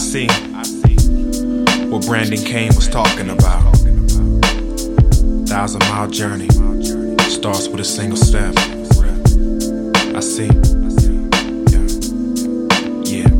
see what Brandon Kane was talking about. 1,000-mile journey starts with a single step. I see. Yeah.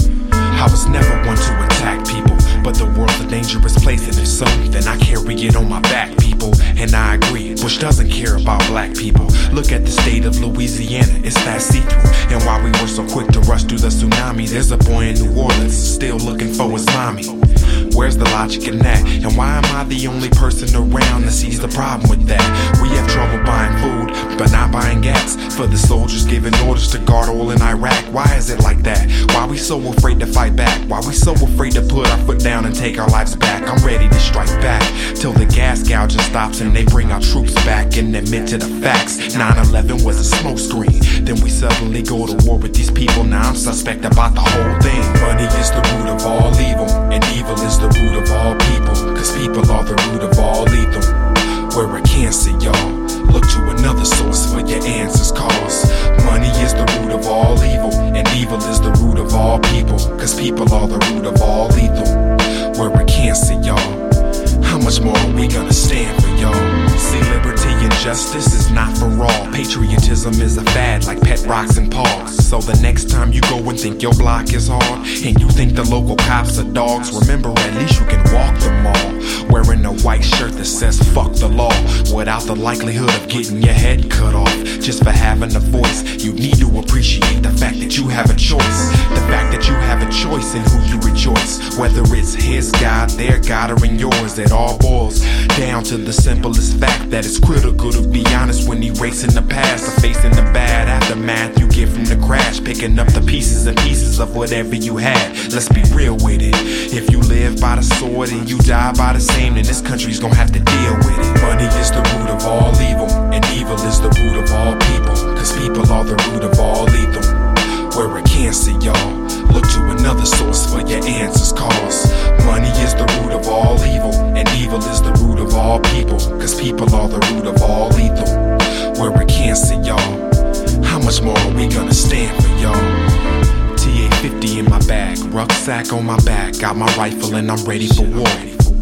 I was never one to attack people, but the world's a dangerous place, and if so, then I carry it on my back, people. And I agree, Bush doesn't care about black people. Look at the state of Louisiana, it's that see-through. And while we were so quick to rush through the tsunami, there's a boy in New Orleans still looking for his mommy. Where's the logic in that? And why am I the only person around that sees the problem with that? We have trouble buying food, but not buying gas for the soldiers giving orders to guard oil in Iraq. Why is it like that? Why we so afraid to fight back? Why we so afraid to put our foot down and take our lives back? I'm ready to strike back till the gas gouging stops and they bring our troops back and admit to the facts. 9/11 was a smokescreen. Then we suddenly go to war with these people. Now I'm suspect about the whole thing. Money is the root of all evil, and evil is the root of all people, cause people are the root of all lethal. We're a cancer, y'all. Look to another source for your answers, cause money is the root of all evil, and evil is the root of all people, cause people are the root of all lethal. We're a cancer, y'all. How much more are we gonna stand for, y'all? See, liberty and justice is not for all. Patriotism is a fad like pet rocks and paws. So the next time you go and think your block is hard, and you think the local cops are dogs, remember at least you can walk the mall wearing a white shirt that says fuck the law, without the likelihood of getting your head cut off. Just for having a voice, you need to appreciate the fact that you have a choice. The fact that you have a choice in who you rejoice, whether it's his God, their God, or in yours. It all boils down to the simplest fact that it's critical to be honest when erasing the past or facing the bad aftermath you get from the crash, picking up the pieces and pieces of whatever you had. Let's be real with it. If you live by the sword and you die by the same, then this country's gonna have to deal with it. Money is the root of all evil, and evil is the root of all people, cause people are the root of all lethal. We're a cancer, y'all. Look to another source for your answers, cause money is the root of all evil, and evil is the root of all people, cause people are the root of all lethal. We're a cancer, y'all. How much more are we gonna stand for, y'all? TA-50 in my bag, rucksack on my back, got my rifle and I'm ready for war.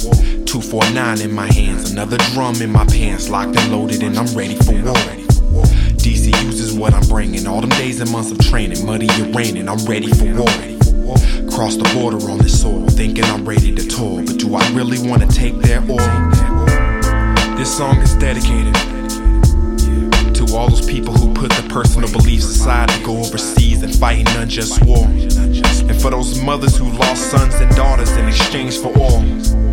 249 in my hands, another drum in my pants, locked and loaded and I'm ready for war. DC uses what I'm bringing, all them days and months of training, muddy and raining, I'm ready for war. Cross the border on this soil, thinking I'm ready to tour, but do I really want to take their oil? This song is dedicated to all those people who put their personal beliefs aside to go overseas and fight an unjust war, and for those mothers who lost sons and daughters in exchange for oil,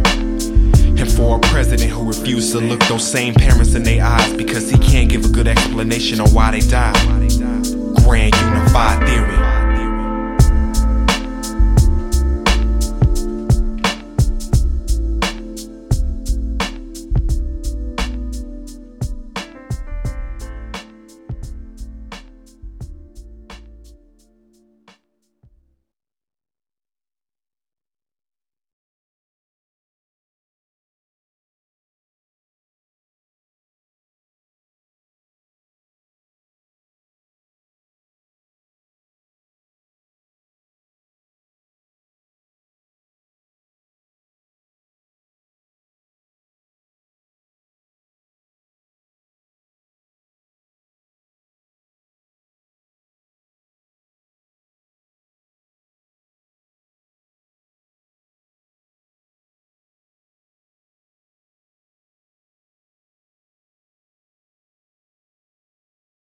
and for a president who refused to look those same parents in their eyes because he can't give a good explanation on why they died. Grand unified theory.